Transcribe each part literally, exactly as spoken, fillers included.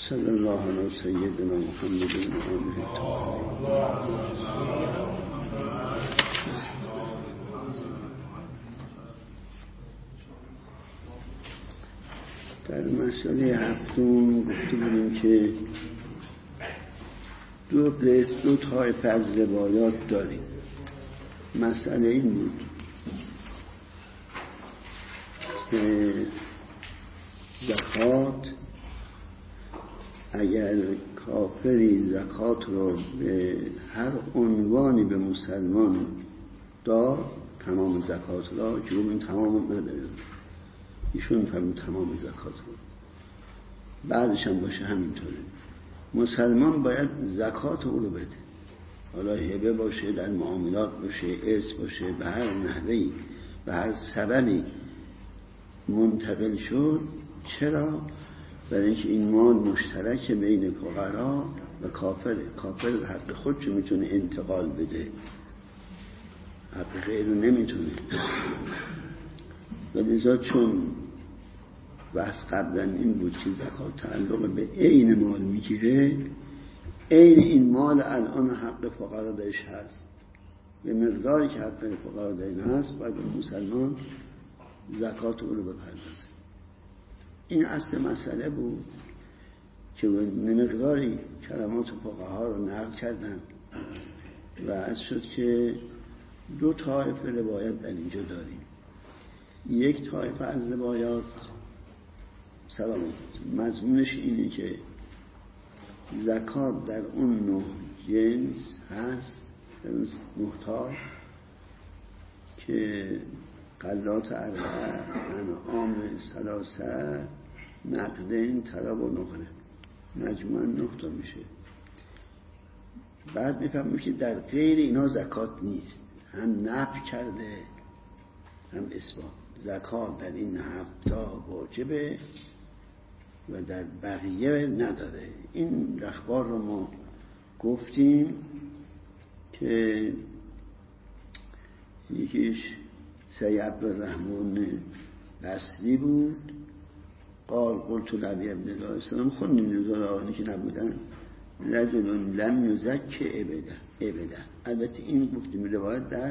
صلی الله علی سیدنا محمد و آله الطاهرین. در مسئله هفتم گفته بودیم که دو قسم دو طایفه از روایات داریم. مسئله این بود که زکات اگر کافری زکات رو به هر عنوانی به مسلمان داد، تمام زکات را که این تمام نداره، ایشون فرمود تمام زکات رو، بعدش هم باشه همینطوره، مسلمان باید زکات او رو بده. حالا هبه باشه، در معاملات باشه، ارث باشه، به هر نحوهی به هر سببی منتقل شد. چرا؟ برای اینکه این مال مشترک بین فقرا و کافره. کافر حق خودشو میتونه انتقال بده، حق غیرو نمیتونه. و لذا چون بحث قبلا این بود که زکات تعلق به عین مال میگیره، عین این مال الان حق فقرا درش هست، به مقداری که حق فقرا درش هست باید مسلمان زکات او رو بپردازه. این اصل مسئله بود که مقداری کلمات فقها رو نقل کردن و از شد که دو طایفه روایت در اینجا داریم. یک طایفه از روایات سلامت مضمونش اینه که زکات در اون نه جنس هست، در اون محتاج که قلات اربعه، انعام ثلاثه، نقدین، طلب و نقره، مجموعاً نه تا میشه. بعد میفهمیم که در غیر اینا زکات نیست، هم نفی کرده هم اثبات. زکات در این هفتا واجبه و در بقیه نداره. این اخبار رو ما گفتیم که یکیش سید عبدالرحمن بصری بود. قال قلت لعبی ابن الله السلام، خوندیم نزال آنی که نبودن، رجل لم یزک ابدا. البته این گفتیم روایت در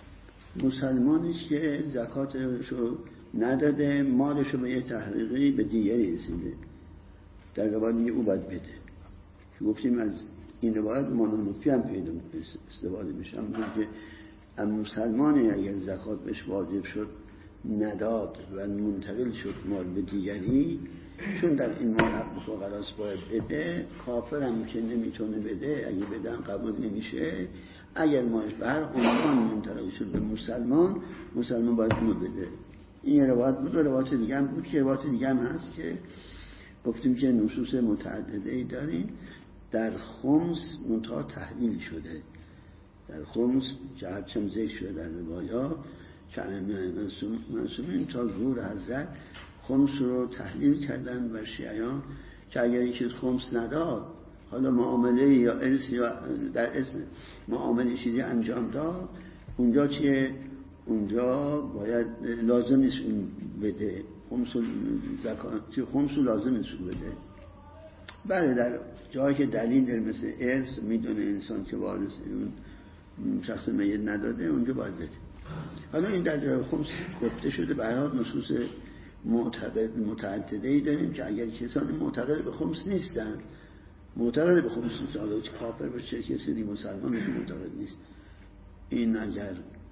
مسلمانیش که زکاتشو نداده، مالشو به یه تحقیقی به دیگری رسیده، در روایت میگه او باید بده. گفتیم از این روایت مانانوفی هم پیدا استفاده میشه، همونطور که اما مسلمانی اگر زکات بهش واجب شد نداد و منتقل شد مال به دیگری، چون در این مال حق فقراست باید بده. کافر هم که نمیتونه بده، اگه بدن قبول نمیشه. اگر مالش به هر عنوان منتقل شد به مسلمان، مسلمان باید اونو بده. این روایت بود. و روایت دیگه هم بود که روایت دیگه هم هست که گفتیم که نصوص متعددی داریم. در خمس منتها تحلیل شده، در خمس جهت چم ذکر شده در روایات که معصومین تا ظهور حضرت خمس رو تحلیل کردن و شیعیان که اگر یکی خمس نداد، حالا معامله یا ارث یا در اسم معامله چیزی انجام داد، اونجا چیه؟ اونجا باید لازم نیست اون بده خمس و زکات، خمس لازم نیست اون بده. بله در جایی که دلیل داره مثل ارث، میدونه انسان که وارث اون شخص میت نداده، اونجا باید بده. حالا این در جای خمس گفته شده. به هر حال نصوص معتقد متعددی داریم که اگر کسانی معتقد به خمس نیستن، معتقد به خمس نیست، حالا چه کافر باشه کسی دیگه مسلمان باشه معتقد نیست، این اگر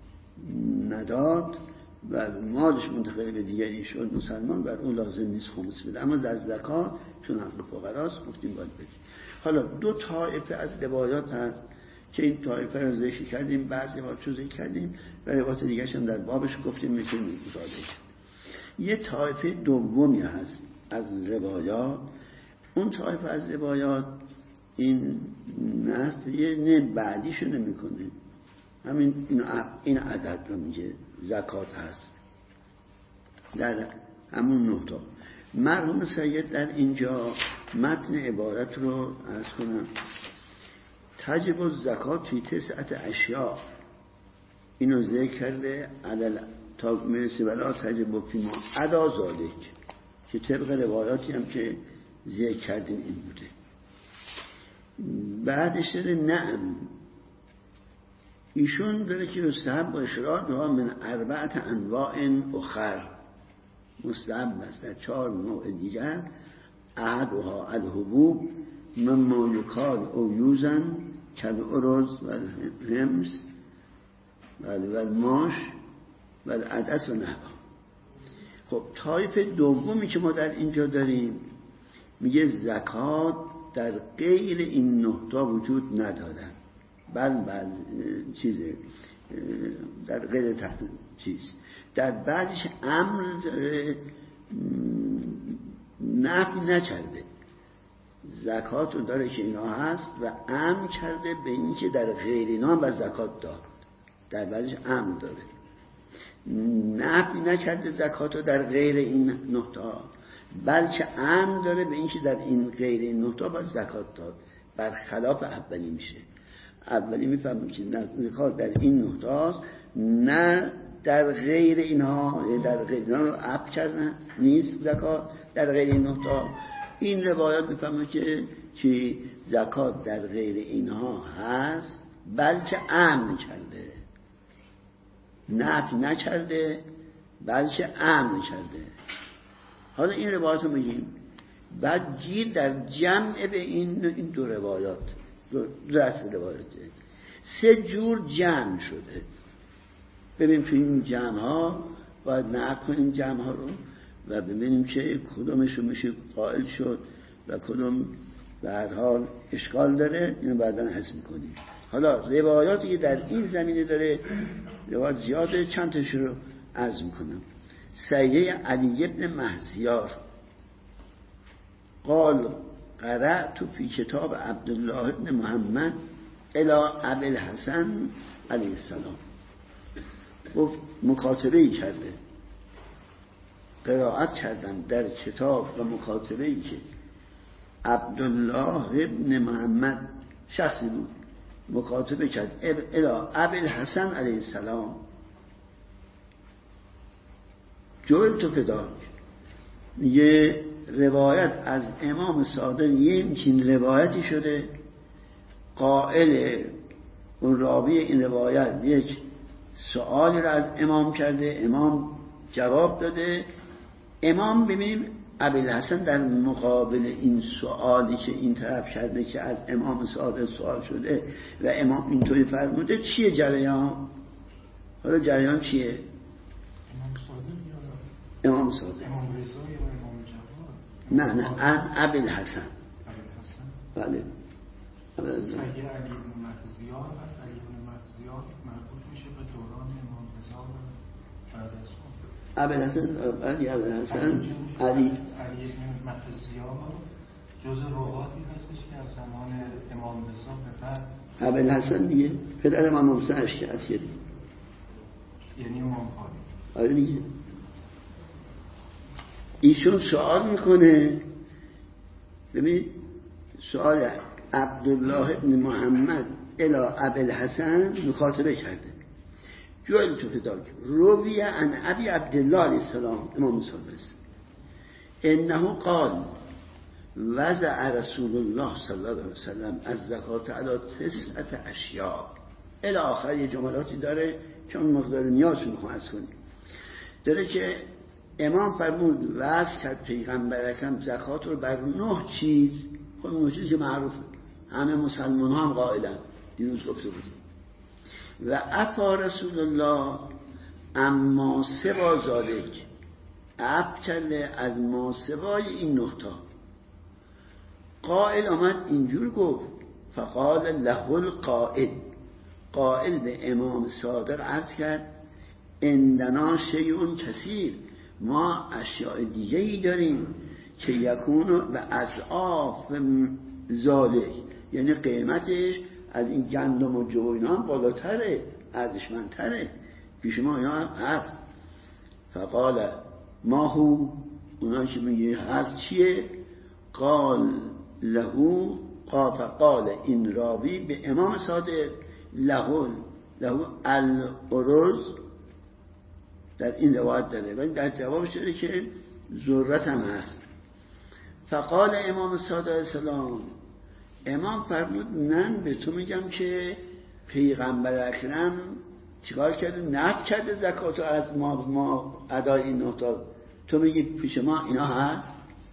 نداد و مالش منتقل به دیگری شد مسلمان، بر اون لازم نیست خمس بده. اما در زکات چون حق فقراست گفتیم باید بده. حالا دو طایفه از روایات هست که این طایفه رو ذکر کردیم، بعضی ها رو ذکر کردیم و روایات دیگه هم در بابش گفتیم میتونیم مطالعه کنیم. یه طایفه دومی هست از روایات. اون طایفه از روایات این نفی نه بعدیشو نمیکنه، همین این عدد رو میگه زکات هست در همون نقطه. مرحوم سید در اینجا متن عبارت رو عرض کنم، تجب الزکات فی تسعت اشیاء، اینو ذکر کرده عدل تا میرسه ولا تجب فی ما عدا ذالک، که طبق روایاتی هم که ذکر کردیم این بوده. بعدش داره نعم، ایشون داره که مستحب و اشراط ها من اربعت انواع اخر، مستحب است در چهار نوع دیگر. احدها الحبوب مما یکال او یوزن کالارز و الهمس و الماش و العدس و نحوها. خب طایف دومی که ما در اینجا داریم میگه زکات در غیر این نه تا وجود ندارد، بل بعض چیزه در غیر تحت چیز، در بعضیش امر نفی نکرده، زکات رو داره که اینا هست و امر کرده به این که در غیر اینا هم باید زکات داد، در بعضیش امر داره، نفی نکرده زکات رو در غیر این نه تا، بلکه امر داره به این که در این غیر این نه تا باید زکات داد. برخلاف اولی میشه. اولی میفهمیم که زکات در این نه تاست، نه در غیر اینها، در غیر اینها رو عب کردن نیست زکات در غیر این نه تا. این روایات میفهمیم که چی زکات در غیر اینها هست، بلکه امر کرده، نفی نکرده بلکه امر کرده. حالا این روایات رو میگیم، بعد گیر در جمع به این این دو روایات، دو دست روایاته، سه جور جمع شده. ببینیم تو این جمع ها باید نقل کنیم جمع ها رو و ببینیم که کدومشو میشه قائل شد و کدوم به هر حال اشکال داره، اینو بعداً حس میکنیم. حالا روایاتی که در این زمینه داره روایات زیاده، چند تاش رو عرض میکنم. سیه علی ابن مهزیار قال قرأت فی کتاب عبدالله ابن محمد الی ابی الحسن علیه السلام. گفت مکاتبه ای کرده، قرائت کردن در کتاب و مکاتبه ای که عبدالله ابن محمد شخصی بود مکاتبه کرد الی ابی الحسن علیه السلام. جویل تو پداک یه روایت از امام صادق، یه همچین روایتی شده، قائل اون راوی این روایت یک سوالی را از امام کرده، امام جواب داده. امام ببینیم ابوالحسن در مقابل این سوالی که این طرف کرده که از امام صادق سوال شده و امام اینطوری فرموده، چیه جریان؟ حالا جریان چیه؟ امام صادق یا امام صادق؟ امام رضا یا امام جواد؟ نه نه از ابوالحسن. ابوالحسن بله. سید علی بن مهزیار هست. علی بن مهزیار مربوط میشه به دوران امام رضا و بعد از اون. ابوالحسن علی ابوالحسن علی علی بن مهزیار جز رواتی هستش که از زمان امام رضا به بعد ابوالحسن دیگه پدر امام حسین اشعری، یعنی امام خالد. آره دیگه. ایشون سوال میکنه، ببینید سوال عبدالله ابن محمد الی ابوالحسن مخاطبه کرده. جویل تو پداک روی عن ابی عبدالله علیه السلام امام صادق است انه قال وضع رسول الله صلی الله علیه وسلم از زکات علی تسعة اشیاء الی آخر. یه جملاتی داره که اون مقدار نیاز رو میخوام از کنیم. داره که امام فرمود وضع کرد پیغمبر اکرم زکات رو بر نه چیز. خب نه چیز که معروفه، همه مسلمان ها هم قائلن، دیروز گفته بودیم. و افا رسول الله اما سوا ذالک، عفو کرده از ما سوای این نقطه. قائل آمد اینجور گفت فقال له القائل، قائل به امام صادق عرض کرد عندنا شیء کثیر، ما اشیاء دیگه ای داریم که یکون به اضعاف ذالک، یعنی قیمتش از این گندم و جو اینا هم بالاتره، ارزشمندتره، پیش ما اینا هم هست. فقال ما هو، اونا که میگه هست چیه؟ قال لهو قال این راوی به امام صادق لهو لهو الارز در این روایت داره، ولی در جواب شده که ذرت هم هست. فقال امام صادق علیه السلام، امام فرمود من به تو میگم که پیغمبر اکرم چیکار کرده؟ نفی کرده زکاتو از ما ما ادای این نهتا، تو میگی پیش ما اینا هست؟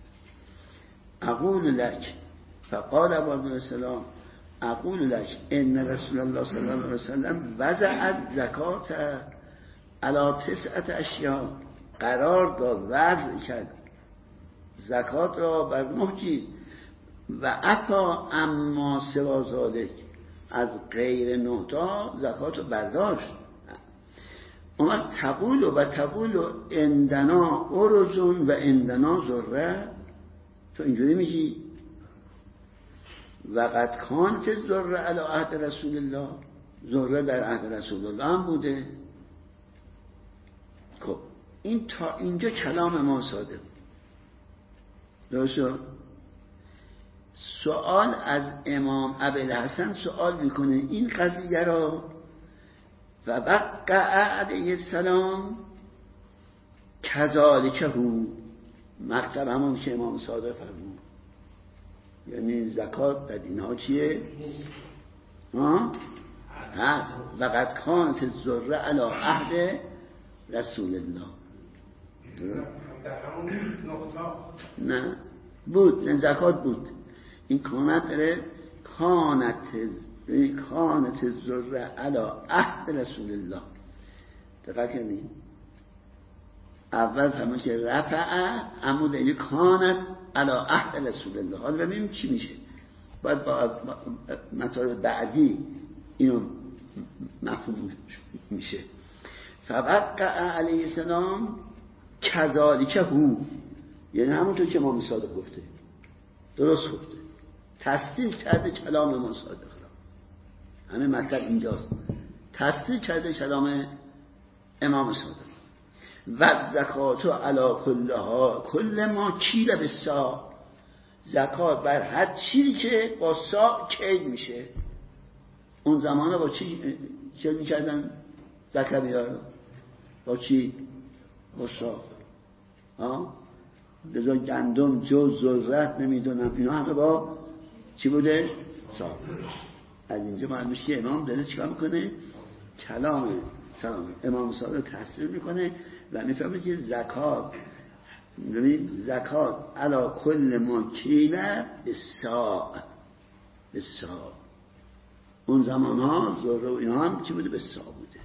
اقول لک، فقال ابو عبد السلام اقول لک ان رسول الله صلی الله علیه وسلم وضع زکات علی تسعت اشیاء، قرار داد، وضع کرد زکات را بر نه چیز، و عفا اما سوا ذالک، از غیر نه تا زکات رو برداشت. اما تقول و تقول اندنا ارزون و اندنا ذره، تو اینجوری میگی وقد کانت ذره علی عهد رسول الله، ذره در عهد رسول الله هم بوده. خب این تا اینجا کلام ما صادق. درسته؟ سوال از امام ابوالحسن سوال میکنه این قضیه را، و وقع علیه السلام کذالک هو، مکتب همون که امام صادق فرمود، یعنی زکات در اینها چیه؟ ها؟ هست. وقد کانت الذره علی عهد رسول الله. نه بود، نه زکات بود. این کانت داره کانت کانت الذره علی عهد رسول الله. دقت کنید اول فهمون که رفع عمود این کانت علی عهد رسول الله. حالا ببینیم چی میشه، باید با مطالب بعدی اینو مفهوم میشه. فوقع علیه السلام کذالک هو، یعنی همونطور که امام صادق گفته، درست گفته، تصدیق کرده کلام امام صادق را. همه مطلب اینجاست، تصدیق کرده کلام امام صادق. و زکات علی کلها کل ما کیل بالساع، زکات بر هر چیزی که با ساع کیل میشه. اون زمانه با چی کیل میکردن زکویه رو؟ با چی؟ با ساع. ها؟ لذا گندم، جو، ذرت، نمیدونم اینا همه با چی بوده؟ ساع. از اینجا معلومه که امام داره چیکار میکنه؟ کلام سلام امام صادق تصدیق میکنه و میفهمه که زکات، ببین زکات علا کل ما کیله به ساع، به ساع. اون زمان ها ذره و اینا هم چی بوده؟ به ساع بوده.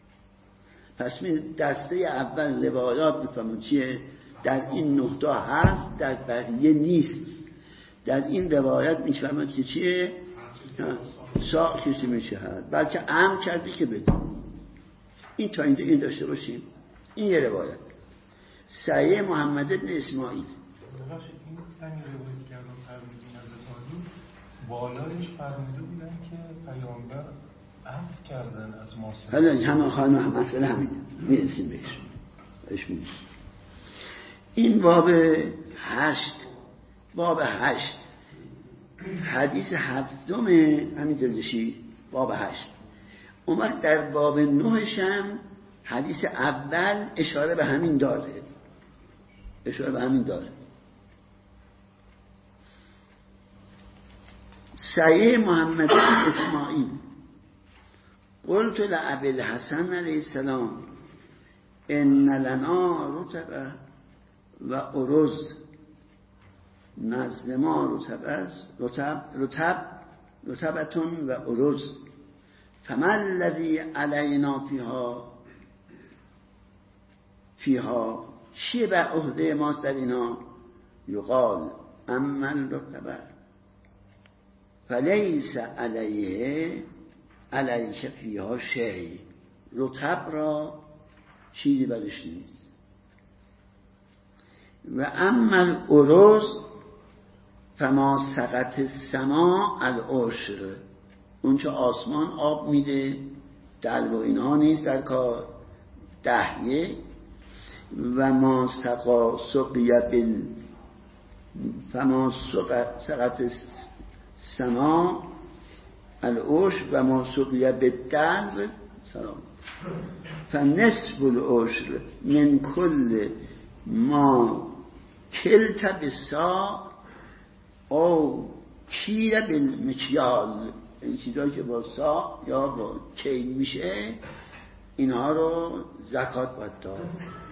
پس می دسته اول روایات میفهمون چیه؟ در این نقطه هست، در بقیه نیست. در این روایت میفهمون که چیه؟ ساع کسی میشه هست، بلکه عام کرده که بده. این تا اینجا این داشته باشیم. این یه روایت. سعی محمد بن اسماعیل. ببخشید این همین روایت کردم فرمودین از اتانی بالایش فرموده بودن که پیامبر عفو کردن از ماسه. حالا همه خانم مسئله همینه، میرسیم بهش بهش میرسیم. این باب هشت، باب هشت حدیث هفتم همین دلشی، باب هشت. اون وقت در باب نهش هم حدیث اول اشاره به همین داره، اشاره به همین داره. سعی محمد بن اسماعیل قلت لابی الحسن علیه السلام ان لنا رطب و ارز، نزد ما رطب است، رطب رطب رطبتون و ارز، فما الذی علینا فیها فیها، چیه بر عهده ماست در اینا؟ یقال اما الرطب فلیس علیه علیک فیها شیء، رطب را چیزی برش نیست. و اما الارز فما سقط السماء العشر، اون که آسمان آب میده، دلو و اینها نیست در کار، دهیه. و ما سقا سقیه بال فما سقط السماء العشر و ما سقیه بالدلو سلام فنصف العشر من کل ما کلت بالساع او کیل بالمکیال، این چیزایی که با سا یا با کیل میشه اینها رو زکات باید داد.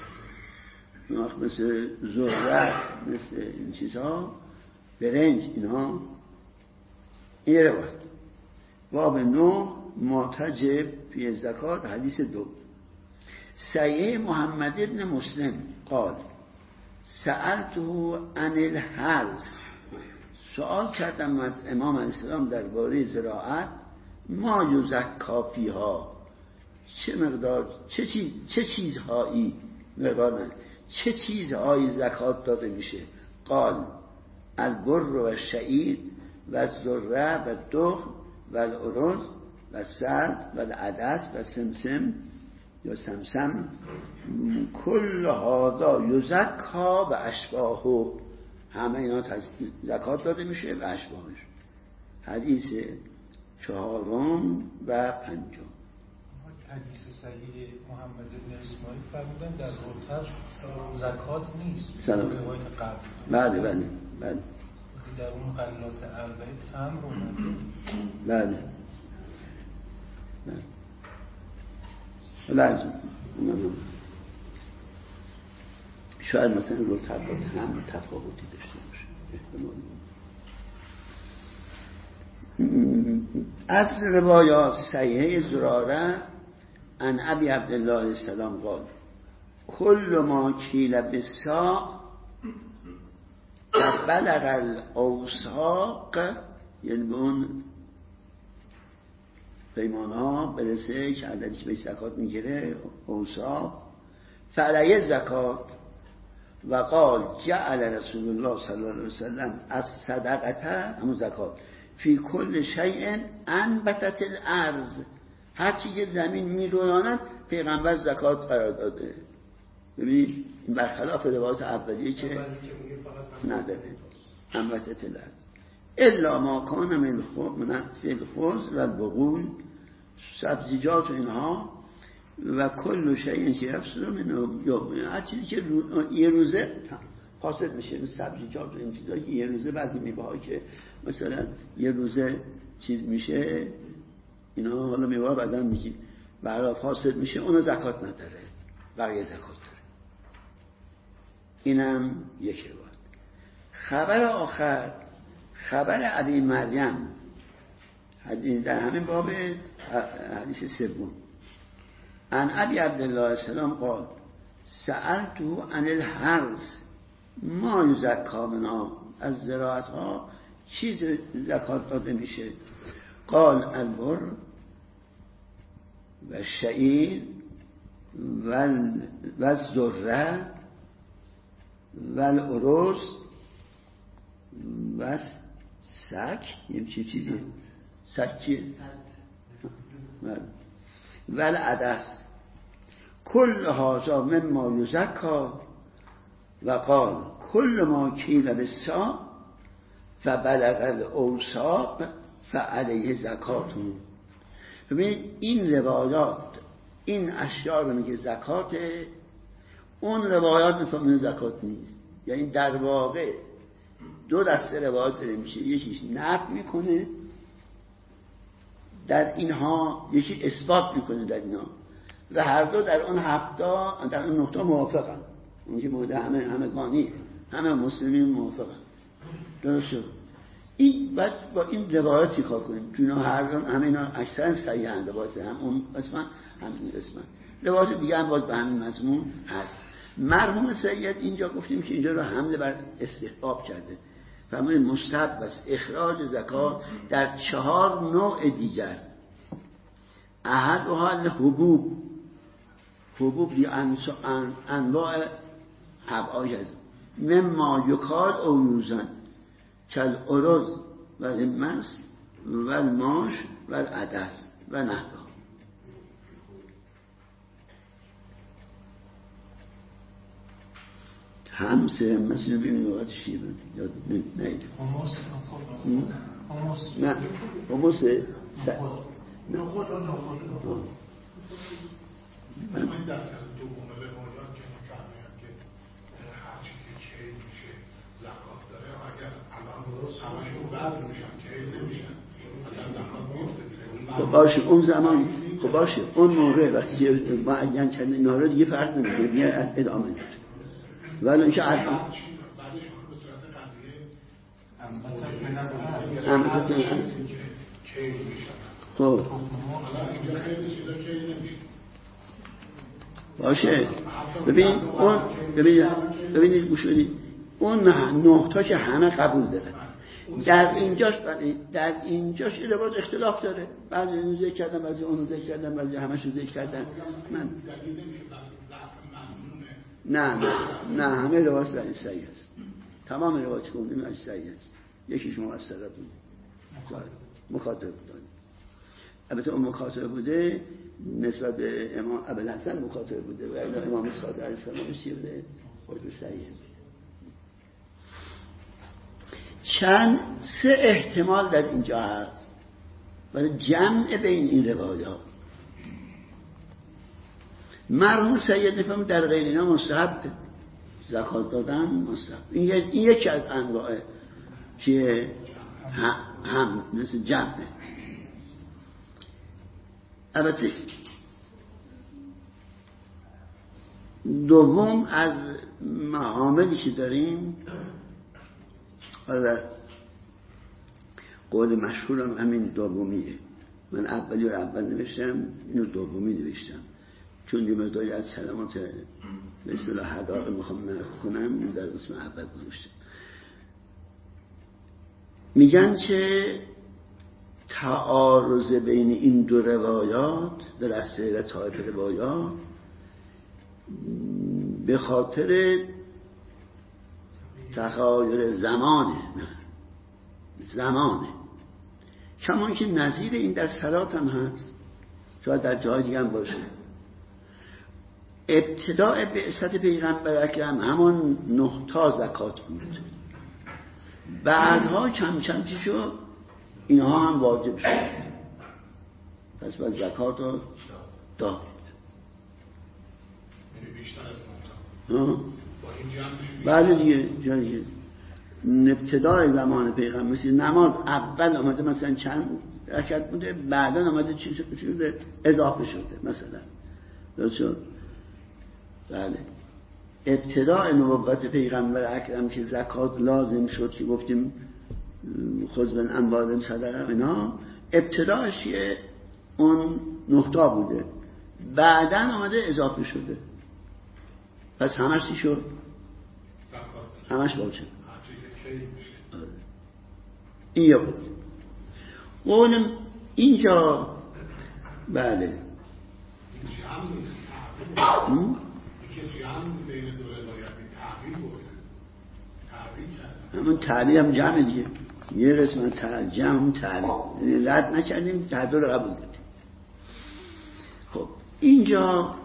مثل ذره، مثل این چیزها، برنج، اینها این روایت. باب نو معتجب فی زکات، حدیث دو. صحیح محمد ابن مسلم قال سألته عن الحرث، سوال کردم از امام الاسلام درباره زراعت. ما یزکا فیها، چه مقدار، چه چیز، چه چیزهایی مقدار نه چه چیزهایی زکات داده میشه؟ قال البر و الشعیر و الذره و الدخن و الارز و السرد و العدس و سمسم یا سمسم، کل هذا یزکا و اشباهه، همه اینا زکات داده میشه و اشباهش. حدیث چهارم و پنجم. حدیث صحیح محمد بن اسماعیل فرمودن در روتر زکات نیست. سلام. روایت قبل. بله بله بله. در اون غلات اربعه تمر اومده. بله. بله. لازم اومده. شاید مثلا روتر با تمر تفاوتی داشته باشه. احتمال. از روایات صحیحه زراره عن ابی عبدالله السلام قال کل ما کیل بالساع بلغ الاوساق، یعنی به اون پیمانها برسه که عددی که به زکات میگیره اوساق، فعلیه زکات. و قال جعل رسول الله صلی الله علیه وسلم از صدقته، همون زکات، فی کل شیء انبتت الارض، هر چی که زمین میرویاند پیغمبر زکات قرار داده. ببینید این برخلاف روایت اولیه که نداره. انبتت الارض الا ما کان من الخبز و البقول، سبزیجات و اینها، و کل شیء که یفسد منه، هر چیزی که یه روزه فاسد میشه، مثل سبزیجات و این چیزا که یه روزه، بعضی میوه‌ها که مثلا یه روزه چیز میشه، اینا حالا میوه بعداً میگی برای فاسد میشه، اونو زکات نداره، بقیه زکات داره. اینم یک روایت. خبر آخر خبر ابی مریم، در همین باب حدیث سوم. عن ابی عبدالله السلام قال سألته عن الحرث ما یزکا منها، از زراعت ها چیز زکات داده میشه؟ قال البر و الشعیر و الذره و الارز و سک، یه چی چیزی سک چیه؟ و العدس، کل هذا مما یزکا. و قال کل ما کیل بالساع فبلغ الاوساق فعلیه زکاتون. ببینید این روایات، این اشیاء رو میگه زکاته، اون روایات میفهمونه زکات نیست. یعنی در واقع دو دسته روایات داره میشه، یکیش نفی میکنه در اینها، یکی اثبات میکنه در اینها، و هر دو در اون هفتا در اون نقطه موافقن. اون که مورد همه همگانی، همه مسلمین موافقن. درسته؟ این بعد با این روایت چیکار کنیم؟ چون هر دو همه اینا اکثرا صحیح اند، باشه هم اون اسم هم این اسم. روایت دیگه هم باز به همین مضمون هست. مرحوم سید اینجا گفتیم که اینجا رو حمله بر استحباب کرده. فرمود مستحب است اخراج زکات در چهار نوع دیگر. احدها الحبوب، حبوب دی انواع ابعاد مما یکال او یوزن کل ارز و المس و الماش و العدس و نحوه. همسه مثل ببینید وقت شیبه یاد نیده هموس نه هموسه نخود و نخود من این دفتر دوم روایات که میفهمیم که هر چی که چه میشه زکات داره، اگر خب باشه اون زمان خب باشه اون موقع وقتی که معین کردن اینا رو دیگه فرق نمیکنه دیگه ادامه میده ولی اینکه الان خب باشه ببین اون ببین ببینید گوش بدید اون نه تا که همه قبول داره در اینجاش در اینجاش این روایت اختلاف داره بعضی اینو ذکر کردن بعضی اونو ذکر کردن بعضی همشو ذکر کردن من نه نه نه همه روایت صحیح است تمام روایت که اون صحیح است یکیش مؤثرات بود مخاطب داریم البته اون مخاطب بوده نسبت به امام ابوالحسن مخاطب بوده و امام صادق علیه السلام چی بوده خود صحیح. چند سه احتمال در اینجا هست برای جمع بین این روایات. مرحوم سید نفهم در غیر اینا مستحب زکات دادن مستحب این, این یکی از انواع که هم, هم مثل جمعه. البته دوم از معاملی که داریم حالا قول مشهورم همین دومیه. من اولی رو اول نوشتم اینو دومی نوشتم چون یه مقداری از کلمات به اصطلاح حداقه میخوام نقل کنم در اسم اول گذاشتم. میگن که تعارض بین این دو روایات در اصل و طایف روایات به خاطر تغایر زمانه نه زمانه کمان که نظیر این در صلات هم هست شاید در جای دیگه هم باشه. ابتداء بعثت پیغمبر اکرم همان نه تا زکات بود بعدها کم کم چی شد اینها هم واجب شد پس باید زکات رو داد. بله دیگه جاییه ابتدای زمان پیغمبر مثل نماز اول آمده مثلا چند رکعت بوده بعدا آمده چی شده اضافه شده مثلا درست شد. بله ابتدای نبوت پیغمبر اکرم که زکات لازم شد که گفتیم خذ من اموالهم صدقه اینا ابتداش اون نقطه بوده بعدا آمده اضافه شده پس همش چی شد همش واجب. این یا بود قولم اینجا بله همون تعبیر هم جمع دیگه یه قسمت جمع هم تعبیر رد نکردیم تعبیر رو قبول دادیم. خب اینجا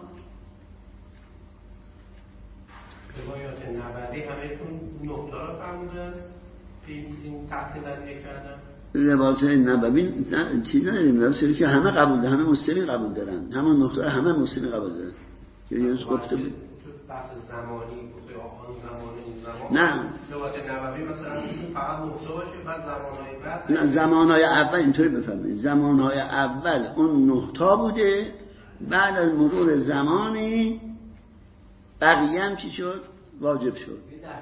روایات نبوی همه‌تون نقطه را فرمودن این تقسیم بندی کردن روایات نبوی چیز نداریم روایاتی که همه قبول دارن همه مسلمی قبول دارن همون نقطه همه مسلمی قبول دارن که یه روز گفته بود بحث زمانی گفته آن زمانی اون زمان نه روایات نبوی مثلا فقط نقطه باشه بعد زمانهای بعد نه زمانهای اول اینطوری بفهمید زمانهای اول اون نقطه بوده بعد از مرور زمانی بقیه هم چی شد واجب شد.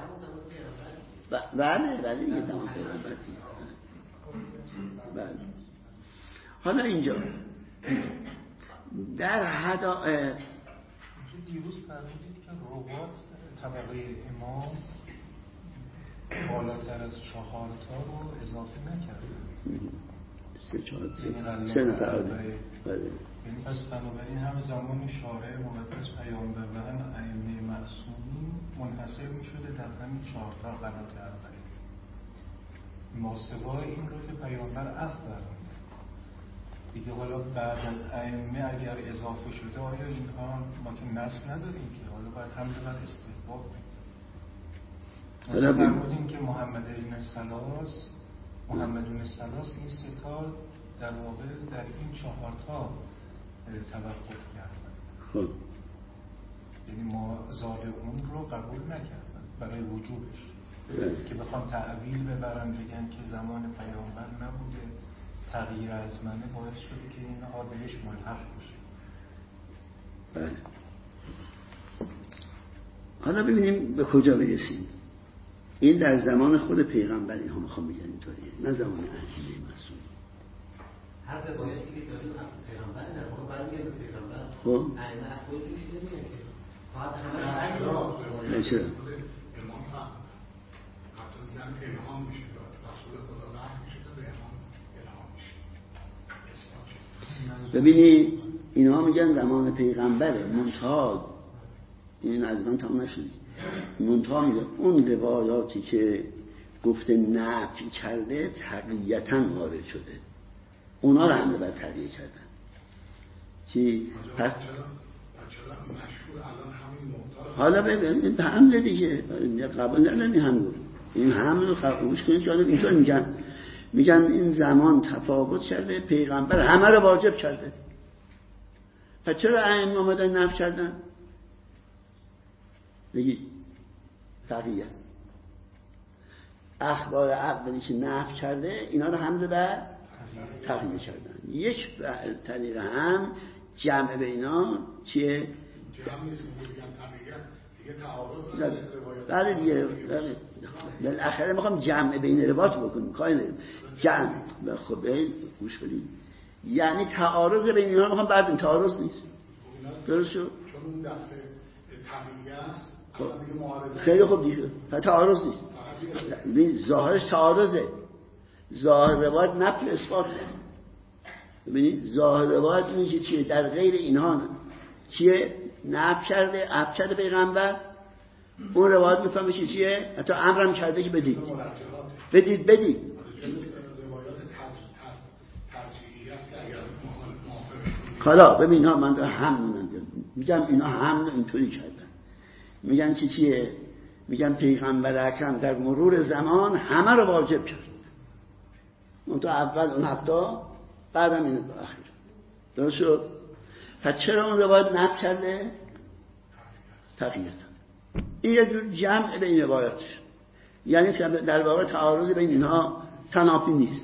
بله بله یه تمام پیغمبر بله. حالا اینجا در حدا دیروز فرمودید که روات طبقه امام بالاتر از چهار تا رو اضافه نکرده سه چهار سه نفر بله. یعنی پس بنابراین هم زمان شارع مقدس پیامبر و هم ائمه معصومین منحصر می شده در همین چهار تا قنات اولی ماسوای این رو که پیامبر عقد برمونده دیگه. حالا بعد از ائمه اگر اضافه شده آیا اینها ما که نسل نداریم که حالا باید هم بر استحباب حالا فرمودیم که محمد ابن سلاس محمد ابن سلاس این ستا در واقع در این چهار تا توقف کردن. خب یعنی ما زاد اون رو قبول نکردن برای وجوبش. که بخوام تعویل ببرن بگن که زمان پیامبر نبوده، تغییر از منه باعث شده که اینها بهش ملحق باشه. بله. حالا ببینیم به کجا برسیم. این در زمان خود پیغمبر اینها میخوام بگن اینطوریه، نه زمان انجیل معصوم. هر روایتی که داریم از پیغمبر در واقع برمیگرده به پیغمبر. خب ائمه از خودشون چیزی نمیگن که فقط همه نه چرا؟ امام فهم حتی میگن الهام میشه، رسول خدا وحی میشه به امام الهام میشه. ببینید اینها میگن زمان پیغمبره، منتها این از من تمام نشدی، منتها میگه اون روایاتی که گفته نفی کرده تقییتاً وارد شده، اونا رو هم بر تقییه کردن. چی؟ پس حالا ببین به حمله دیگه قبول ندارم این حمله این حمله رو قبولش کنید که اینطور میگن میگن این زمان تفاوت کرده، پیغمبر همه رو واجب کرده. پس چرا ائمه آمدن نفی کردن؟ بگید تقییه است. اخبار اولی که نفی کرده اینا رو حمله بر تقییه کردن. یک طریق هم جمع بینا چیه؟ جمع نیست میگن تقییه دیگه تعارض نداره. بله دیگه بالاخره میخوام جمع بین روایات بکنیم، کاری نداریم. جمع خب این گوش بدید، یعنی تعارض بین اینا میخوام بعد این تعارض نیست. درست شد؟ چون اون دسته تقییه است خیلی خوب دیگه تعارض نیست. ظاهرش تعارضه. ظاهر روایت نفی اثباته. ببینید ظاهر روایت میشه چیه؟ در غیر اینها چیه؟ نفی کرده، عفو کرده پیغمبر. اون روایت میفهم بشه چیه؟ حتی امرم کرده که بدید بدید بدید. روایات ترجیحی است که اگر موافق حالا ببین ها من هم میگم اینا هم اینطوری کردن. میگن چی چیه؟ میگن پیغمبر اکرم در مرور زمان همه رو واجب کرد. اون تا اول اون هفته بعدم این اخیر. درست شد؟ پس چرا اون روایت نفی کرده؟ تقییت. این یه جور جمع بین روایاتش، یعنی در واقع تعارض بین اینها تنافی نیست.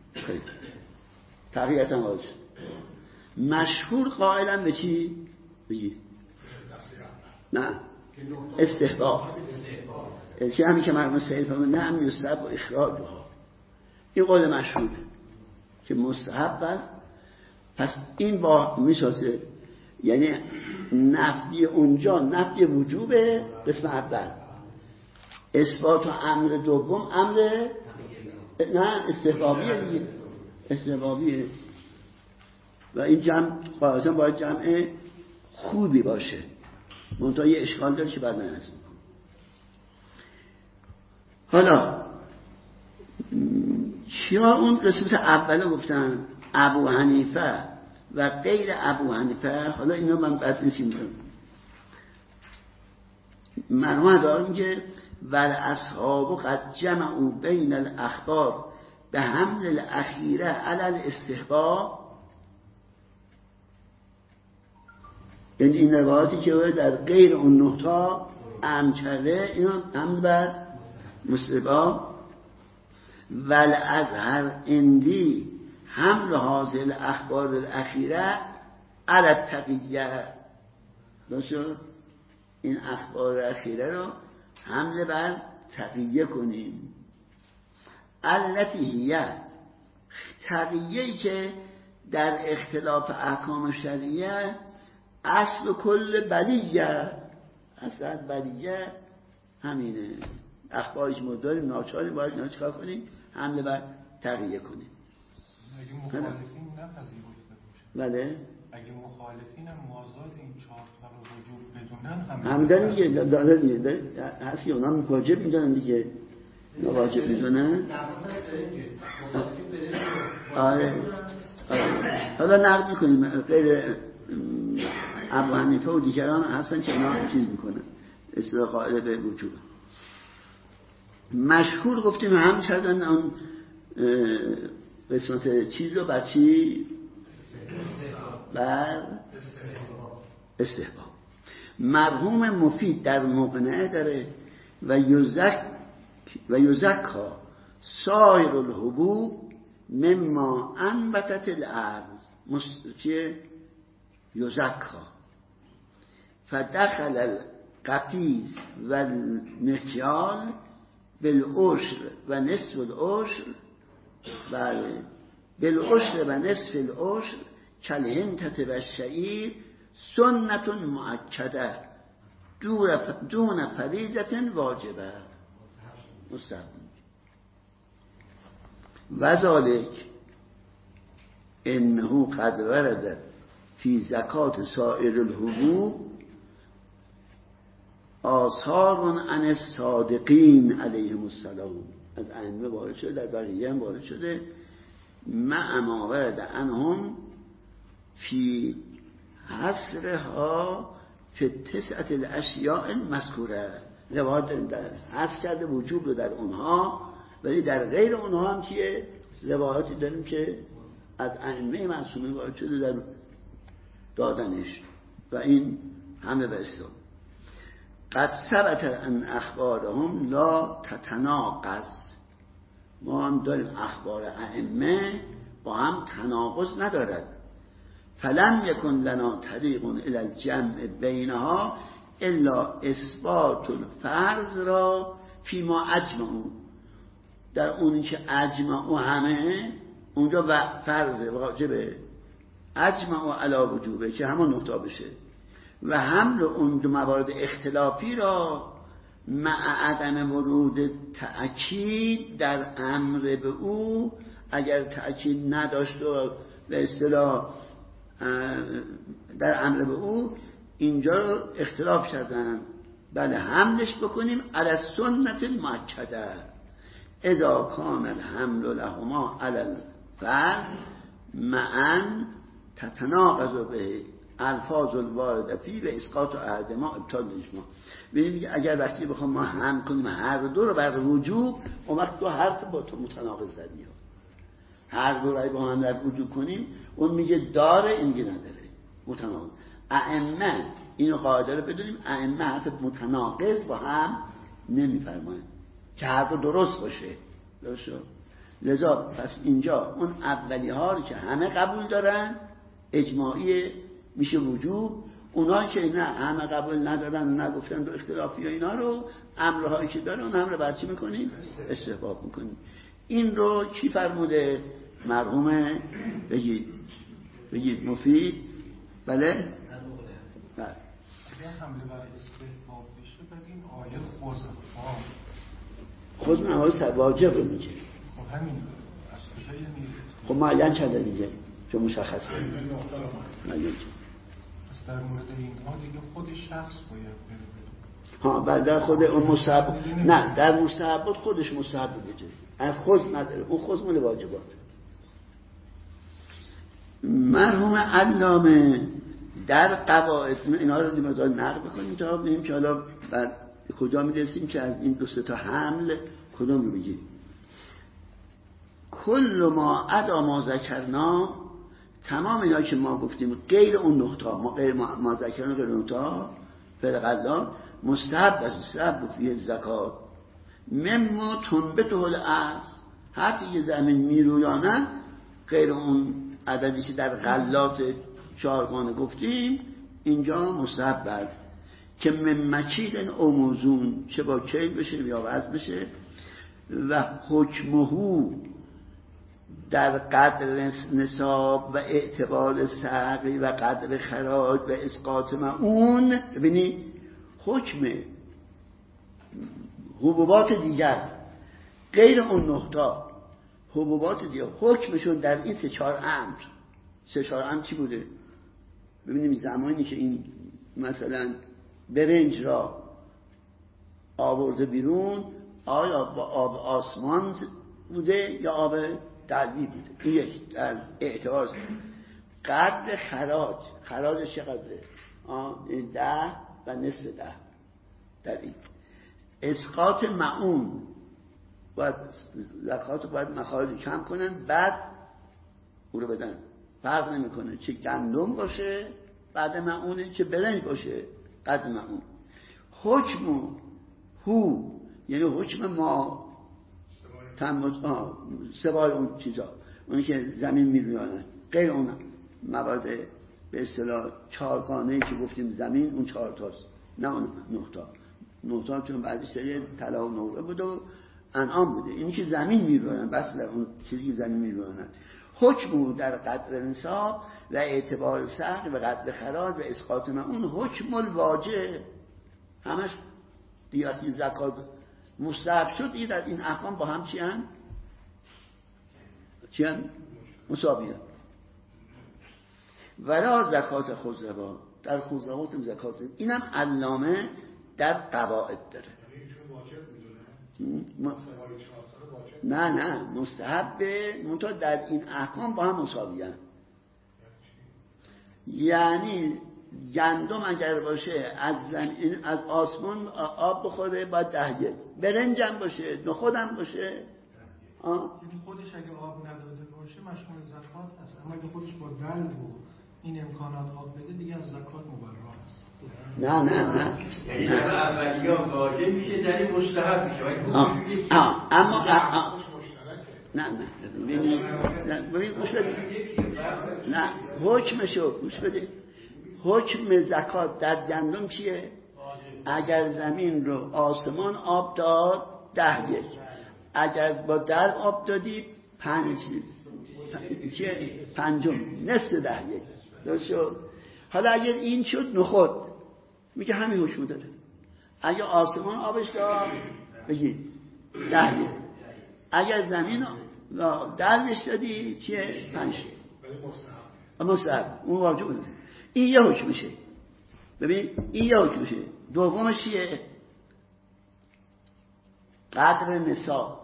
تقییت هم واجب. مشهور قائلا به چی؟ بگید نه استحباب. چی همین که مرمون سید فرمود نه هم یستحب و اخراجها، این قول مشهور که مستحب است. پس این با میشاسه، یعنی نفی اونجا نفی وجوبه قسم اول، اثبات و امر دوم امر نه استحبابیه دیگه، استحبابیه. و این جمع قاعدتا باید جمع خوبی باشه، منتها یه اشکال داره که بعد نرسیم. حالا چیا اون قسمت اوله گفتن؟ ابو حنیفه و غیر ابو حنیفه. حالا اینا من بعد نسیم کنم. مرحوم دارم که ول اصحاب قد جمعوا بین الاخبار به حمل الاخیره علی الاستحباب. یعنی این روایاتی که در غیر اون نقطه ام کرده اینا حمل بر مستحباب. ول ازهر اندی حمل حاصل الاخبار الاخیره علی التقیه. درسته؟ این اخبار اخیره رو حمل بر تقیه کنیم. التی هیه تقیه‌ای که در اختلاف احکام شرعیه اصل کل بلیه، اصل بلیه همینه. اخبارش ما داریم ناچاری باید اینا چکار کنیم؟ حمله بر تقیه کنیم. اگه مخالفین نپذیرفته باشه، بله اگه مخالفین هم مازاد این چهار تا رو وجود بدونن هم دارن دیگه، داره دیگه هست که اونا واجب میدونن دیگه، اونا واجب میدونن. آره حالا نقل میکنیم غیر ابو حنیفه و دیگران هستن که اینا چیز میکنن، اصطلاح قائل به وجوب. مشهور گفتیم هم کردن اون قسمت چیز رو بر چی؟ بر استحباب. مرحوم مفید در مقنعه داره و یزک و یزکا سایر الحبوب مما انبتت الارض چیه؟ یزکا فدخل القفیز و المکیال بالعشر و نصف العشر بله بالعشر و نصف العشر کالهنتة و الشعیر سنت مؤکده دون فریضة واجبه مستحب و ذالک انه قد ورد فی زکات سائر الحبوب آثار عن الصادقین علیهم السلام. از ائمه وارد شده، در بقیه هم وارد شده. مع ما ورد عنهم فی حصرها فی تسعة الاشیاء المذکوره. روایت در حصر کرده وجوب رو در اونها، ولی در غیر اونها هم چیه؟ روایاتی داریم که از ائمه معصومین وارد شده در دادنش و این همه به اسلام. قد ثبت ان اخبارهم لا تتناقض. ما هم داریم اخبار ائمه با هم تناقض ندارد. فلم یکن لنا طریق الی الجمع بینها الا اثبات الفرض را فیما اجمعوا. در اونی که اجمعوا همه اونجا فرض واجبه، اجمعوا علی وجوبه که همون نقطه بشه، و حمل اون دو موارد اختلافی را مع عدم ورود تأکید در امر به او، اگر تأکید نداشت و به اصطلاح در امر به او، اینجا رو اختلاف کردن. بله حملش بکنیم علی السنت المؤکده اذا کان الحمل لهما علی الفرض معا تتناقض به الفاظ الوارده فی و اسقاط احد ما ابطال اجماع. ببینید اگر وقتی بخوام ما هم کنیم هر دو رو بر وجوب، اون وقت دو حرف با تو متناقض در میاد. هر دو رو با هم در وجوب کنیم، اون میگه داره، این میگه نداره، متناقض. ائمه اینو قاعده رو بدونیم، ائمه حرف متناقض با هم نمیفرمایند که هر دو درست باشه. درست شد؟ لذا پس اینجا اون اولی ها رو که همه قبول دارن اجماعی میشه وجوب، اونایی که نه همه قبول ندارن و نگفتن دو اختلافی و اینا رو، امرهایی که داره اون هم رو برچی میکنیم؟ استحباب میکنیم. این رو کی فرموده؟ مرحوم بگید بگید مفید. بله بله اگر حمله بر استحباب بشه بعد این آیه خزفا خود نماز واجب رو میگه. خب همین از کجا میگه؟ خب معین کرده دیگه چون مشخصه معین. پس در مورد اینها دیگه خود شخص باید بره. ها بعد در خود اون مستحب نه، در مستحبات خودش مستحب بگه، از خود نداره، اون خود مال واجبات. مرحوم علامه در قواعد اینا رو دیمازار نقل بکنیم تا ببینیم که حالا بعد کجا میرسیم که از این دو سه تا حمل کدوم رو بگیم. کل ما ادا ما ذکرنا، تمام اینا که ما گفتیم غیر اون نقطه، ما غیر ما ذکرنا غیر نقطه فرقلا مستحب از مستحب فیه زکات مما تنبته الارض، هر چیزی زمین میرویانه غیر اون عددی که در غلات چهارگانه گفتیم اینجا مستحب بعد که من مکیل او موزون، چه با کیل بشه یا وزن بشه، و حکمهو در قدر نصاب و اعتبار سقی و قدر خراج و اسقاط معون. ببینی حکم حبوبات دیگر غیر اون نقطه حبوبات دیگر حکمشون در این سه چهار امر، سه چهار امر چی بوده؟ ببینیم زمانی که این مثلا برنج را آورده بیرون آیا با آب آسمان بوده یا آب دلوی بوده؟ این یک در اعتراض. قدر خراج، خراج چقدره؟ ده و نصف ده در این. اسقاط معون، باید زکات باید مخارج کم کنن بعد او رو بدن، فرق نمیکنه چه گندم باشه بعد معونه چه برنج باشه قد معون. حکم هو یعنی حکم ما تمت سوای اون چیزا، اونی که زمین میرویاند، غیر اون موارد به اصطلاح چهارگانه‌ای که گفتیم زمین، اون چهار تاست، نه اون نه تا. نه تا چون بعضی سری طلا و نقره بوده و انعام بوده. اینی که زمین میرویاند، بس در اون چیزی که زمین میرویاند. حکم در قدر نصاب و اعتبار سقی و قدر خراج و اسقاط من، اون حکم الواجب همش دیاتی زکات مستحب شد. این در این احکام با هم چی هم؟ چی هم؟ مساوی هم. ولا زکات خضروا، در خضروات هم زکات. اینم علامه در قواعد داره. نه نه مستحبه، منتها در این احکام با هم مساوی هم. یعنی گندم اگر باشه از زمین از آسمان آب بخوره باید ده یک، برنجم باشه، نخودم باشه. آه یعنی خودش اگه آب نداده باشه مشمول زکات هست، اما اگه خودش با دلو این امکانات آب بده دیگه از زکات مبرا است. نه نه نه یعنی در اولیه واجب میشه، در این مستحب میشه. آه اما نه نه ببینید نه ببین گوش بدید، نه حکمشو گوش بدید. حکم زکات در گندم چیه؟ اگر زمین رو آسمان آب داد ده یک، اگر با در آب دادی پنج چیه؟ پنجم، نصف ده یک. درست شد؟ حالا اگر این شد نخود میگه همین حکم داره. اگر آسمان آبش داد بگید ده یک، اگر زمین درش دادی چیه؟ پنج. مستحب، اون واجب نیست. این یه حکم میشه. ببین این یه حکم میشه. دومش چیه؟ قدر نصاب.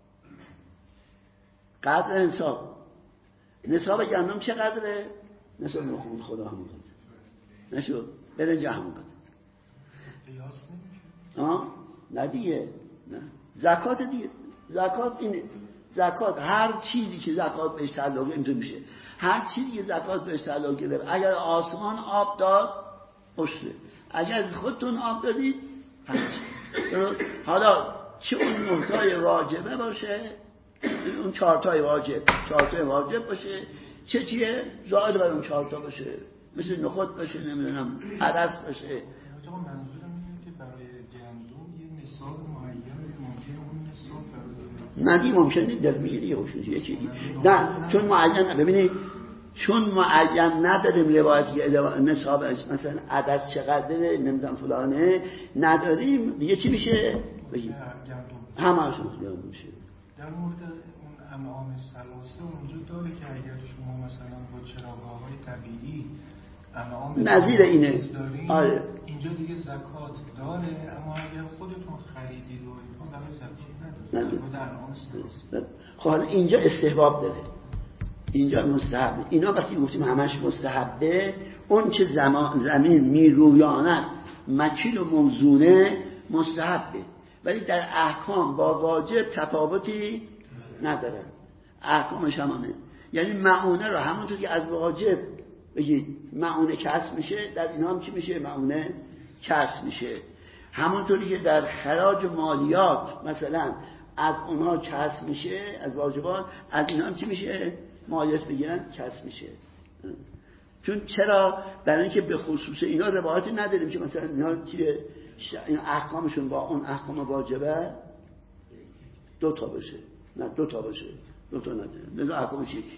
قدر نصاب. نصاب گندم چقدره؟ نصاب نخود خدا همون قدر. نشد؟ برنج همون قدر. آه؟ نه دیگه. نه. زکات دیگه. زکات اینه. زکات هر چیزی که زکات بهش تعلق اینطور میشه. هر چیزی که زکات بهش تعلق گرفت، اگر آسمان آب داد عشره، اگر خودتون آب دادید پنج. حالا چه اون نهتای واجبه باشه، اون چهارتای واجب چهارتای واجب باشه، چه چیه زائد بر اون چهارتا باشه، مثل نخود باشه، نمیدونم عدس باشه. منظورم اینه که برای گندم یه نصاب معین ممکنه اون نصاب نه دی ممکنه در میگیری یکی نه چون معین ببینید چون معین نداریم روایتی نصاب مثلا عدس چقدره نمیدونم فلانه نداریم دیگه چی میشه بگید همه هاشون میشه. در مورد اون انعام ثلاثه اونجا داره که اگر شما مثلا با چراگاه‌های طبیعی انعام نظیر اینه آره اینجا دیگه زکات داره، اما اگر خودتون خریدید و اینها برای زکات نداره. در انعام ثلاثه خب حالا اینجا استحباب داره، اینجا مستحبه. اینا وقتی گفتیم همش مستحبه، اون چه زمان زمین میرویاند مکیل و موزونه مستحبه، ولی در احکام با واجب تفاوتی نداره. احکامش همانه، یعنی معونه رو همونطور که از واجب بگید معونه کسب میشه، در اینا هم چی میشه؟ معونه کسب میشه. همونطوری که در خراج مالیات مثلا از اونها کسب میشه، از واجبات، از اینا هم چی میشه؟ مالیات بگیرن کسب میشه. چون چرا؟ برای اینکه به خصوص اینا روایتی نداریم که مثلا اینا چیه این احکامشون با اون احکام واجبه دو تا باشه، نه دو تا باشه، دو تا نداره، لذا احکامش یکی.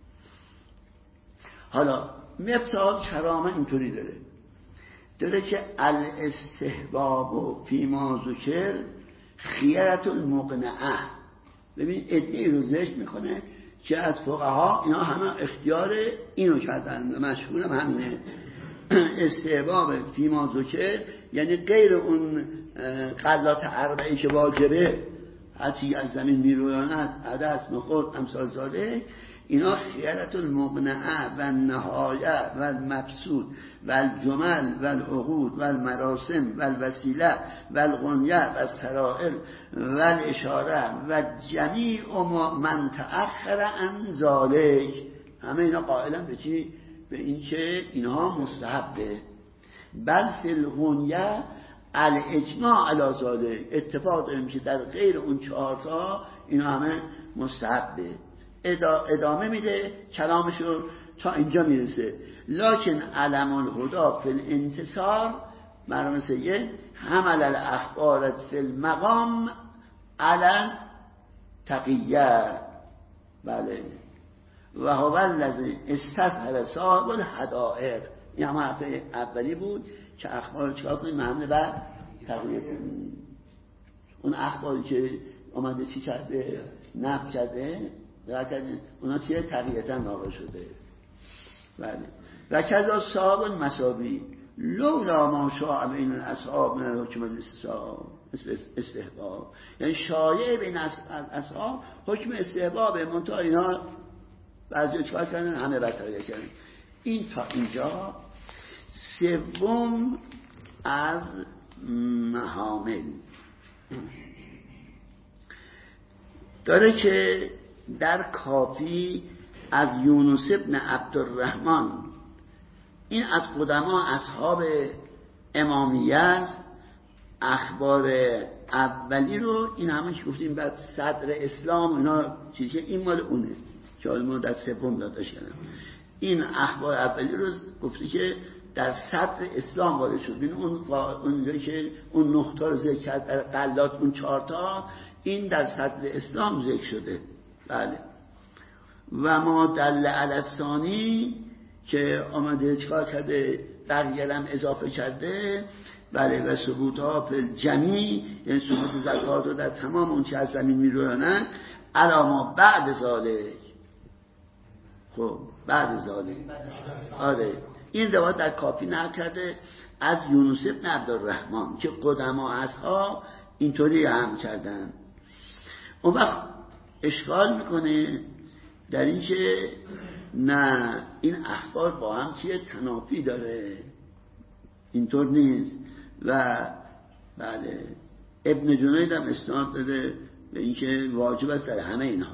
حالا مفتاح کرامه اینطوری داره داره که الاستحباب فیما ذکر خیرت المقنعه. ببین ادعی رو ذکر میکنه که از فقها اینا همه اختیار اینو کردن، مشهورم همینه. استحباب فیما ذکر یعنی غیر اون غلات اربعی که واجبه، حتی از زمین میرویاند عدس نخود امثال زاده، اینا خیرت المقنعه و النهایه و المبسوط و الجمل و العقود و المراسم و الوسیله و الغنیه و السرائر و الاشاره و جمیع من تأخر عن ذالک، همه اینا قائلن به چی؟ به این که اینها مستحبه. بل فی الغنیه الاجماع علی ذالک، اتفاق داریم که در غیر اون چهار تا اینا همه مستحبه. ادامه میده کلامشو تا اینجا میرسه. لکن علم الهدا فی الانتصار، مرحوم سید حمل الاخبار فی المقام علی تقیه. بله و هو الذی استظهر صاحب الحدائق. این هم حرف اولی بود که اخبار چیکار کنیم حمله بر تقیه کنیم. اون اخباری که اومده چی کرده نفی کرده اونا چیه تقییتاً واقع شده. بله و کذا صاحب المصابی لولا ما شاء بین الاصحاب من حکم استحباب، یعنی شایع بین اصحاب حکم استحباب، منتها اینا بعضی چکار کردن همه برتقیه کردن. این تا اینجا سوم از محامل داره که در کافی از یونس ابن عبدالرحمن، این از قدما اصحاب امامیه است، اخبار اولی رو این همون که گفتیم بعد صدر اسلام اینا چیزی که این مال اونه که ما در سوم یادداشت کردم. این اخبار اولی رو گفته که در صدر اسلام وارد شد. این اون اونجایی که اون نه تا رو ذکر کرد در قلات اون چهار تا، این در صدر اسلام ذکر شده. بله و ما دل علستانی که آمده چکار کرده بقیه اضافه کرده. بله و ثبوت ها فی جمی، یعنی ثبوت زکات رو در تمام اون چه از زمین میرویانند. علاما بعد ذالک، خب بعد ذالک آره این روایت در کافی نقل کرده از یونس ابن عبدالرحمن که قدما اصحاب اینطوری هم کردن. اون وقت اشکال میکنه در این که نه این اخبار با هم چیه تنافی داره، اینطور نیست. و بله ابن جنید هم استناد داده به این که واجب است در همه اینها.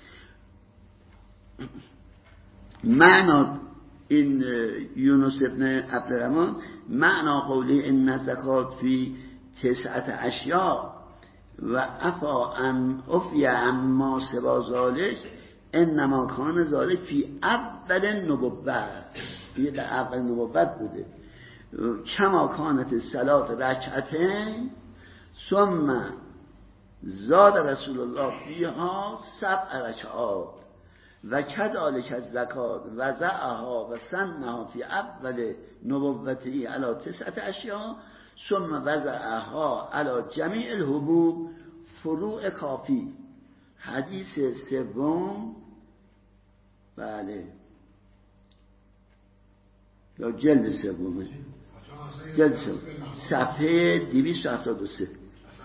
معنا این یونس ابن عبدالرحمن معنا قولی ان الزکات فی تسعت اشیاء و افا ان افی اما سوا ذالک انما کان ذالک فی اول النبوت، یه در اول نبوت بوده. کما کانت صلات رکعتین ثم زاد رسول الله فیها سبع رکعات و کذالک الزکات وضعها و سنها فی اول نبوته علی تسعت اشیاء ثم وضعها علی جمیع الحبوب فروع کافی. حدیث سوم بله یا جلد سوم جلد سوم صفحه دویست و هفتاد و سه.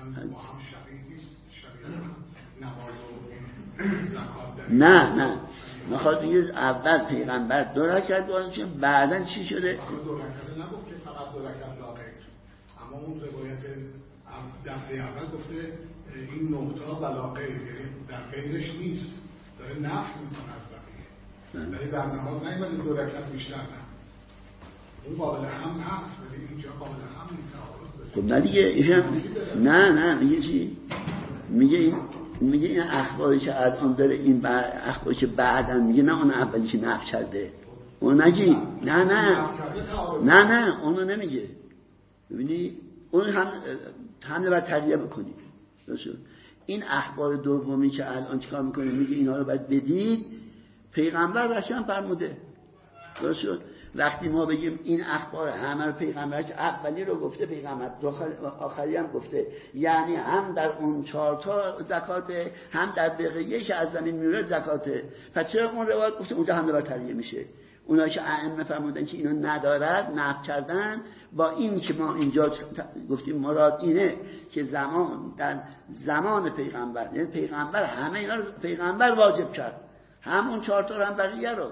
نه نه میخواد بگید اول پیغمبر دو رکعت باید چون بعدن چی شده؟ دو رکعت نگفت که فقط دو رکعت لا غیر، اما اون روایت دسته اول گفته این نقطه بلا غیر، یعنی در غیرش نیست، داره نفی میکنه از بقیه. ولی در نماز نیومده دو رکعت بیشتر نه، اون قابل هم هست ولی اینجا قابل هم نیست. خب نه دیگه ایشم نه نه میگه چی؟ میگه این میگه این اخباری که الان داره این اخباری که بعدن میگه نه اون اولی که نفی کرده اون نگی نه نه نه نه اونو نمیگه. ببینی اون هم حمله بر تقیه بکنید. این اخبار دومی که الان چیکار میکنه میگه اینها رو باید بدید، پیغمبر رشن فرموده. درست شد؟ وقتی ما بگیم این اخبار همه رو پیغمبر اولی رو گفته، پیغمبر آخری هم گفته، یعنی هم در اون چهار تا زکاته هم در بقیه که از زمین میره زکاته. پس چرا اون روایت گفته اونجا حمله بر تقیه میشه؟ اونایی که ائمه فرمودن که اینو ندارد نفی کردن، با این که ما اینجا گفتیم مراد اینه که زمان در زمان پیغمبر، یعنی پیغمبر همه اینا رو پیغمبر واجب کرد، هم اون چهار تا رو هم بقیه رو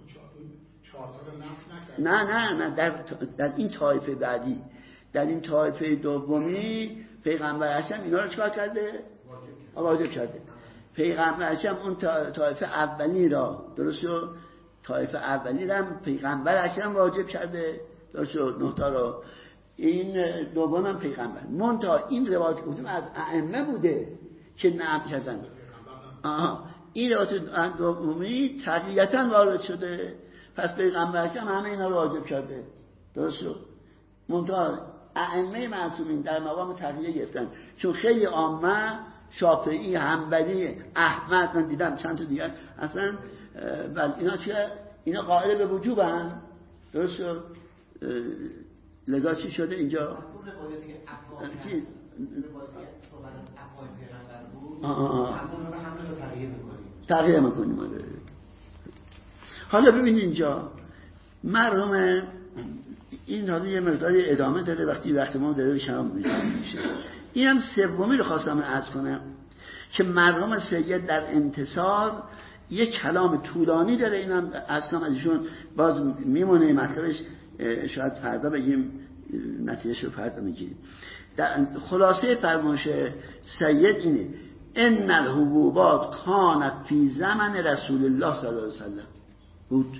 نه نه نه در, در این طایفه بعدی، در این طایفه دومی پیغمبر اکرم اینا رو چکار کرده؟ واجب کرده. پیغمبر اکرم اون طایفه اولی را درست شد، طایفه اولی را پیغمبر اکرم واجب کرده درست شد، نه تا رو این دوم هم پیغمبر. منتها این روایت گفتیم از ائمه بوده که نقل کردن. آها این روایت دومی طبیعتاً وارد شده، پس پیغمبر که همه اینا رو واجب کرده. درست شد؟ منتها ائمه معصومین در مقام تقیه گرفتن، چون خیلی عامه شافعی، حنبلی، احمد، من دیدم چند تا دیگر اصلا ولی اینا چیه؟ اینا قائل به وجوبن. درست شد؟ لذا چی شده اینجا؟ چی؟ تغییر میکنیم. حالا ببینید اینجا مرحوم این حالا یه مقدار ادامه داره، وقتی وقت ما داره کم میشه. این هم سومی رو خواستم عرض کنم که مرحوم سید در انتصار یک کلام طولانی داره، اینم اصلا از ایشون باز میمونه مطلبش، شاید فردا بگیم نتیجهش رو فردا میگیریم. در خلاصه فرمایش سید اینه: ان الحبوبات کانت فی زمن رسول الله صلی الله علیه وسلم بود.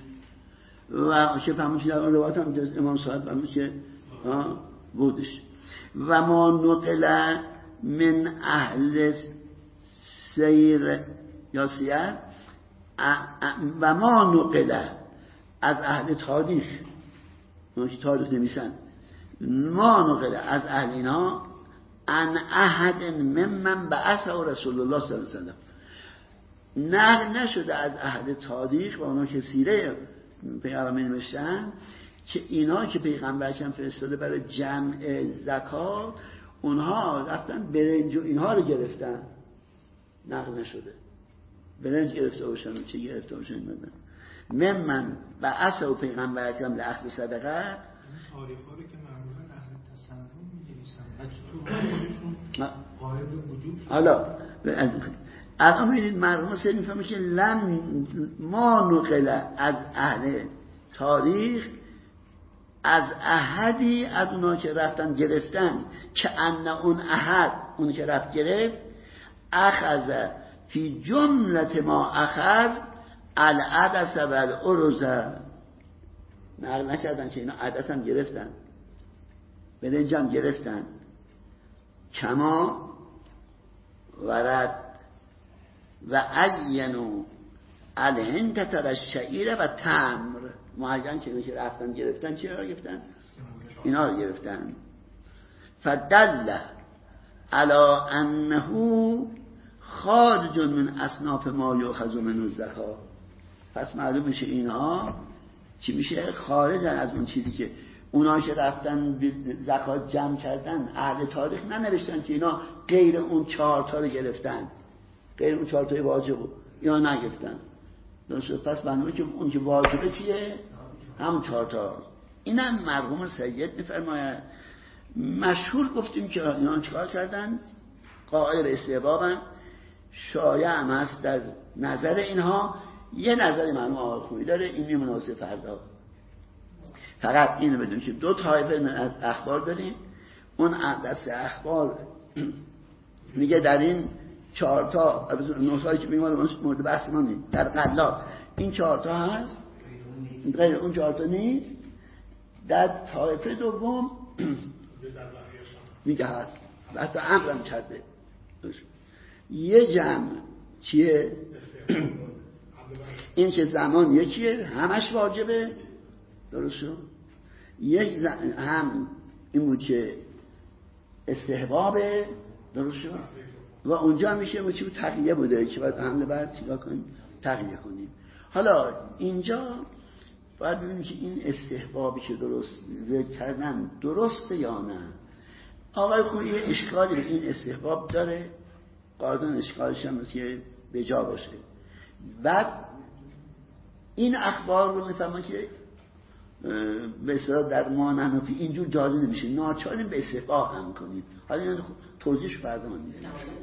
و که فرمایش در اون روایت هم امام صاحب فرمایش که بودش. و ما نقل من اهل سیر یا سیر و ما نقل از اهل تاریخ، ما که تاریخ نمیسن، ما نقل از اهل اینا ان احد ممن بعثه رسول الله صلی الله علیه وسلم، نقل نشده از اهل تاریخ و اونا که سیره پیغمبر نوشتن که اینا که پیغمبر کم فرستاده برای جمع زکات اونها رفتن برنج و اینها رو گرفتن، نقل نشده. برنج گرفته باشن چه گرفته باشن ممن بعثه و پیغمبر کم لأخذ صدقه. تاریخ ها رو که معمولا اهل تصنع می‌نویسن بچه تو قائل به وجود. حالا الان ببینید مرحوم سید میفهمه که لم ما نقل از اهل تاریخ از احدی از اونا که رفتن گرفتن که ان اون احد اون که رفت گرفت اخذ فی جملت ما اخذ العدس و الارز، نقل نکردن که اینا عدس هم گرفتن، برنج هم گرفتن، کما ورد و عینو الهندت و الشعیر و تمر، معین که رفتن گرفتن چی رو گرفتن؟ اینا رو گرفتن. فدل علی انه خارج من اصناف ما یؤخذ منه الزکات، پس معلوم میشه اینها چی میشه؟ خارج از اون چیزی که اونا که رفتن زکات جمع کردن اهل تاریخ ننوشتن که اینا غیر اون چهار تا رو گرفتن، غیر اون چهار تای واجب یا نگرفتن. درسته؟ پس بنابراین که اون که واجبه کیه؟ هم چهار تا. اینم مرحوم سید میفرماید. مشهور گفتیم که اینا چیکار کردن؟ قائل به استحبابن. شایع هم هست در نظر اینها. یه نظر مرحوم آقای خویی داره، این میمونه واسه فردا. فقط اینو بدون که دو طایفه از اخبار داریم. اون دست اخبار میگه در این چهار تا نوشایی که میگه مورد بحث ما نیست، در قلات این چهار تا هست، غیر اون چهار تا نیست. در طایفه دوم میگه هست، حتی امرم کرده. یه جمع چیه؟ این که زمان یکیه همش واجبه، درست شد؟ یک هم این بود که استحبابه، درست شد؟ و اونجا میشه ما چی بود؟ تقییه بوده که باید حمله بعد چیکار کنیم؟ تقییه کنیم. حالا اینجا باید ببینیم که این استحبابی که درست ذکر کردن درسته یا نه. آقای خویی اشکالی به این استحباب داره، قاعدن اشکالش هم مثل به جا باشه. بعد این اخبار رو میفهمن که به اصطلاح در ما نحنفی اینجور جاری نمیشه، ناچاریم به استحباب هم کنیم. حالا این توضیحش فردا من میدونم.